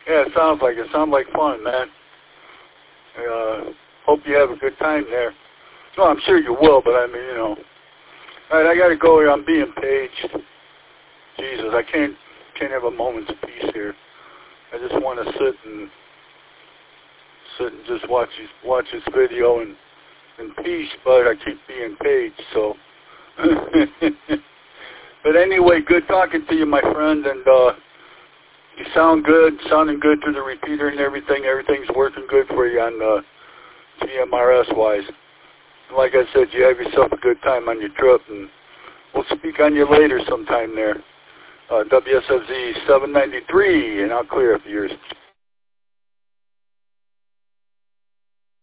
Yeah, it sounds like it. Sounds like fun, man. Hope you have a good time there. No, I'm sure you will, but I mean, you know. All right, I got to go here. I'm being paged. Jesus, I can't have a moment's peace here. I just want to sit and just watch this video in peace, but I keep being paged, so. But anyway, good talking to you, my friend, and you sounding good through the repeater and everything. Everything's working good for you on GMRS-wise. Like I said, you have yourself a good time on your trip, and we'll speak on you later sometime there. WSFZ 793, and I'll clear up yours.